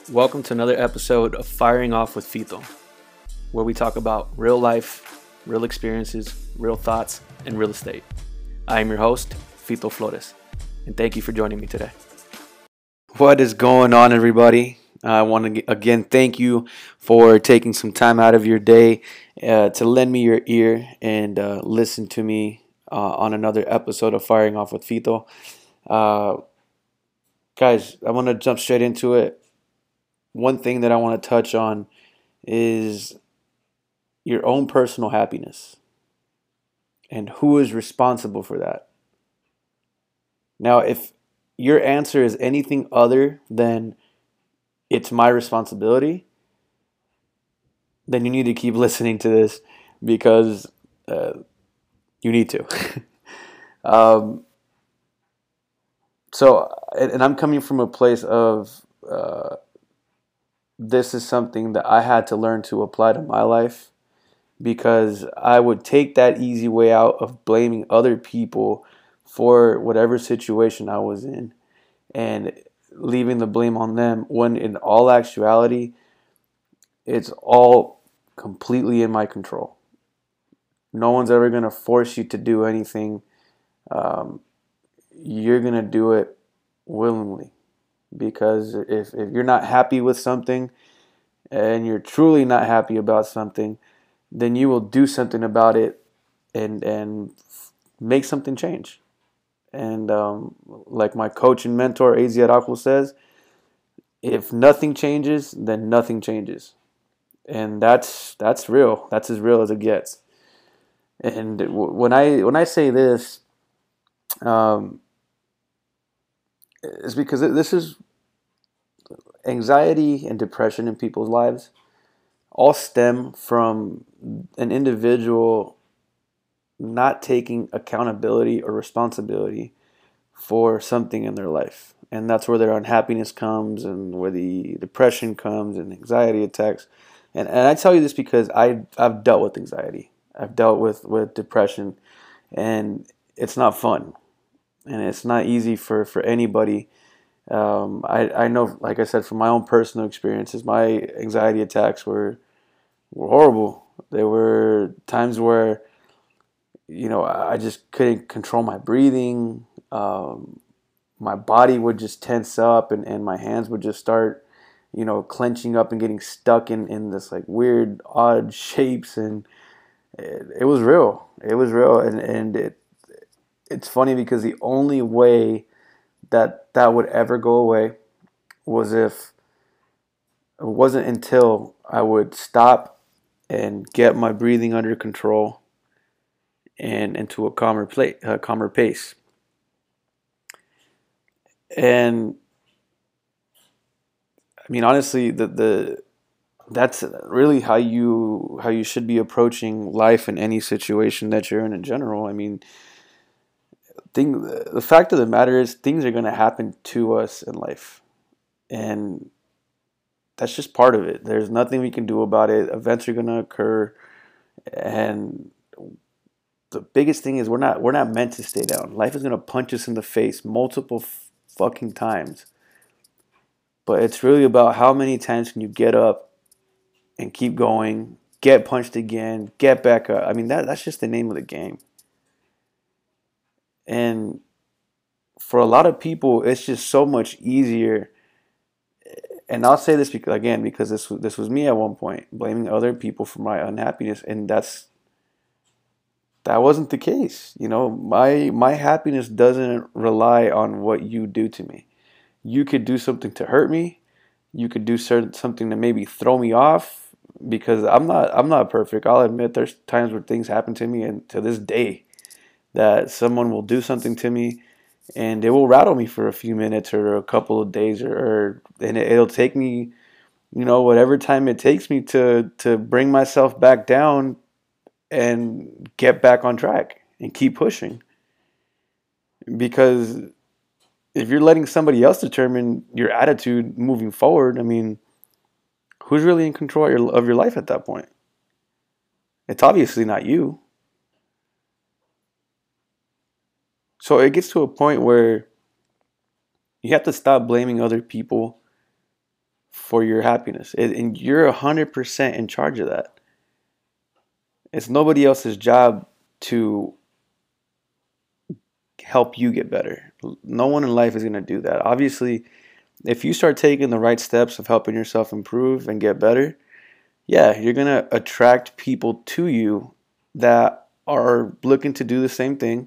Welcome to another episode of Firing Off with Fito, where we talk about real life, real experiences, real thoughts, and real estate. I am your host, Fito Flores, and thank you for joining me today. What is going on, everybody? I want to again thank you for taking some time out of your day to lend me your ear and listen to me on another episode of Firing Off with Fito. Uh, Guys, I want to jump straight into it. One thing that I want to touch on is your own personal happiness and who is responsible for that. Now, if your answer is anything other than it's my responsibility, then you need to keep listening to this because you need to. um, and I'm coming from a place of this is something that I had to learn to apply to my life because I would take that easy way out of blaming other people for whatever situation I was in and leaving the blame on them when in all actuality, it's all completely in my control. No one's ever going to force you to do anything. Um, you're going to do it willingly because if you're not happy with something and you're truly not happy about something, then you will do something about it and make something change. And like my coach and mentor, AZ Arakul says, if nothing changes, then nothing changes. And that's real. That's as real as it gets. And when I say this, um, it's because this is anxiety and depression in people's lives all stem from an individual not taking accountability or responsibility for something in their life. And that's where their unhappiness comes and where the depression comes and anxiety attacks. And I tell you this because I've dealt with anxiety. I've dealt with depression, and it's not fun. And it's not easy for anybody. I know, like I said, from my own personal experiences, my anxiety attacks were horrible. There were times where, I just couldn't control my breathing. My body would just tense up and my hands would just start, clenching up and getting stuck in this like weird, odd shapes. And it was real. It was real. It's funny because the only way that would ever go away was if it wasn't until I would stop and get my breathing under control and into a calmer pace. And I mean, honestly, the that's really how you should be approaching life in any situation that you're in general. I mean, the fact of the matter is things are going to happen to us in life, and that's just part of it. There's nothing we can do about it. Events are going to occur, and the biggest thing is we're not meant to stay down. Life is going to punch us in the face multiple fucking times. But it's really about how many times can you get up and keep going, get punched again, get back up. I mean, that's just the name of the game. And for a lot of people, it's just so much easier. And I'll say this because this was me at one point, blaming other people for my unhappiness, and that wasn't the case. My happiness doesn't rely on what you do to me. You could do something to hurt me. You could do something to maybe throw me off because I'm not perfect. I'll admit there's times where things happen to me, and to this day that someone will do something to me and it will rattle me for a few minutes or a couple of days and it'll take me, whatever time it takes me to bring myself back down and get back on track and keep pushing. Because if you're letting somebody else determine your attitude moving forward, I mean, who's really in control of your life at that point? It's obviously not you. So it gets to a point where you have to stop blaming other people for your happiness. And you're 100% in charge of that. It's nobody else's job to help you get better. No one in life is going to do that. Obviously, if you start taking the right steps of helping yourself improve and get better, yeah, you're going to attract people to you that are looking to do the same thing,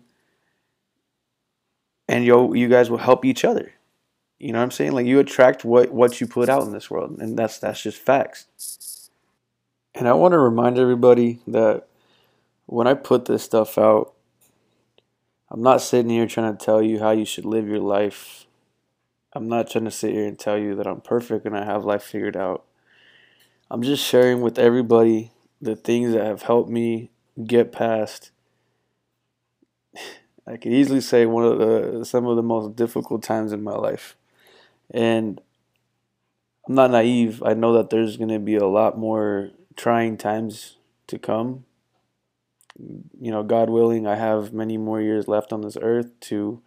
and you guys will help each other. You know what I'm saying? Like, you attract what you put out in this world, and that's just facts. And I want to remind everybody that when I put this stuff out, I'm not sitting here trying to tell you how you should live your life. I'm not trying to sit here and tell you that I'm perfect and I have life figured out. I'm just sharing with everybody the things that have helped me get past, I could easily say, some of the most difficult times in my life. And I'm not naive. I know that there's going to be a lot more trying times to come. You know, God willing, I have many more years left on this earth to,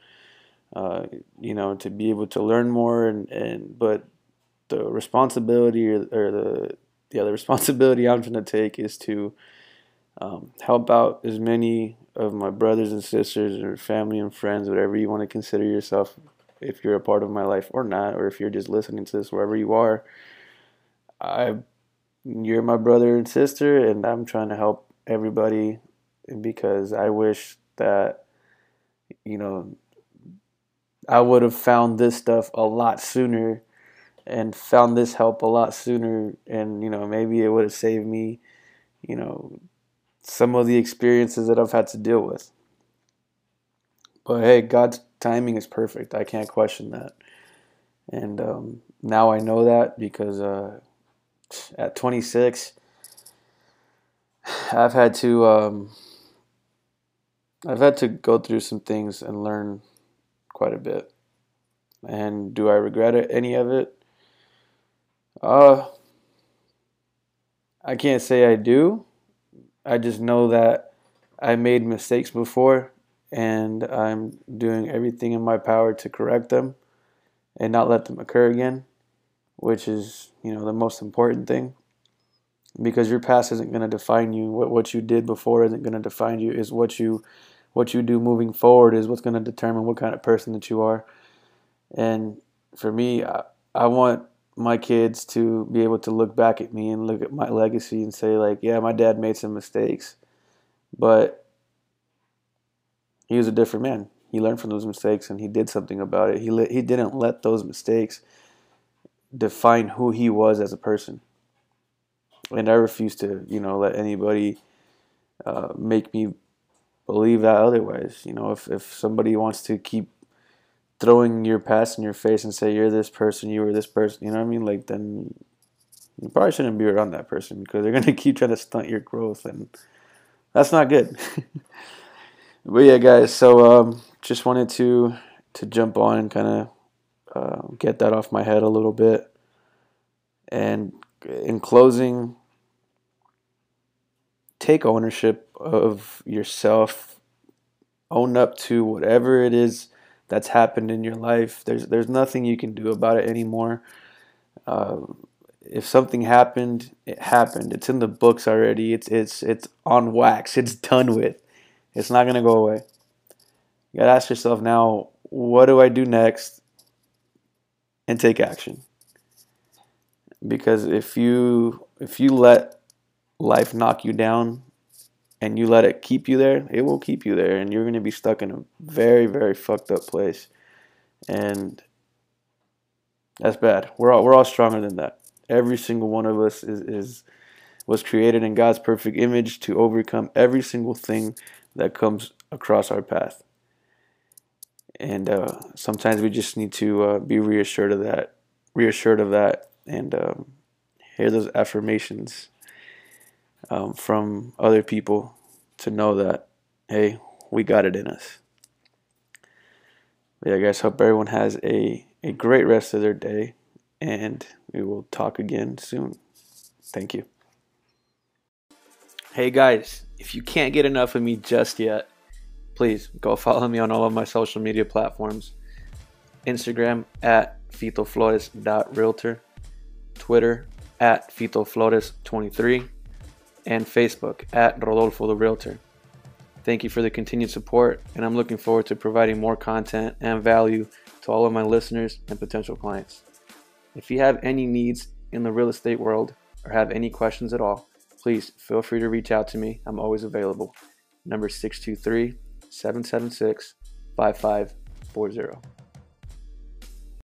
to be able to learn more. But the responsibility the responsibility I'm trying to take is to help out as many of my brothers and sisters or family and friends, whatever you want to consider yourself, if you're a part of my life or not, or if you're just listening to this wherever you are. You're my brother and sister, and I'm trying to help everybody because I wish that, I would have found this stuff a lot sooner and found this help a lot sooner, and maybe it would have saved me some of the experiences that I've had to deal with. But hey, God's timing is perfect. I can't question that. And now I know that because at 26, I've had to go through some things and learn quite a bit. And do I regret any of it? I can't say I do. I just know that I made mistakes before, and I'm doing everything in my power to correct them and not let them occur again, which is, the most important thing. Because your past isn't going to define you. What you did before isn't going to define you. Is what you do moving forward is what's going to determine what kind of person that you are. And for me, I want my kids to be able to look back at me and look at my legacy and say, like, yeah, my dad made some mistakes, but he was a different man. He learned from those mistakes and he did something about it. He didn't let those mistakes define who he was as a person. And I refuse to, let anybody make me believe that otherwise. If somebody wants to keep throwing your past in your face and say you're this person, you were this person, you know what I mean? Like, then you probably shouldn't be around that person because they're gonna keep trying to stunt your growth, and that's not good. But yeah, guys. So just wanted to jump on and kind of get that off my head a little bit. And in closing, take ownership of yourself. Own up to whatever it is that's happened in your life. There's nothing you can do about it anymore. If something happened, it happened. It's in the books already. It's on wax. It's done with. It's not gonna go away. You gotta ask yourself now, what do I do next, and take action. Because if you let life knock you down and you let it keep you there, it will keep you there, and you're gonna be stuck in a very, very fucked up place. And that's bad. We're all stronger than that. Every single one of us was created in God's perfect image to overcome every single thing that comes across our path. And sometimes we just need to be reassured of that, and hear those affirmations from other people to know that, hey, we got it in us. But yeah, guys, hope everyone has a great rest of their day, and we will talk again soon. Thank you. Hey guys, if you can't get enough of me just yet, please go follow me on all of my social media platforms. Instagram at fitoflores.realtor, Twitter at Fito Flores 23, and Facebook at Rodolfo the Realtor. Thank you for the continued support, and I'm looking forward to providing more content and value to all of my listeners and potential clients. If you have any needs in the real estate world or have any questions at all, please feel free to reach out to me. I'm always available. Number 623-776-5540.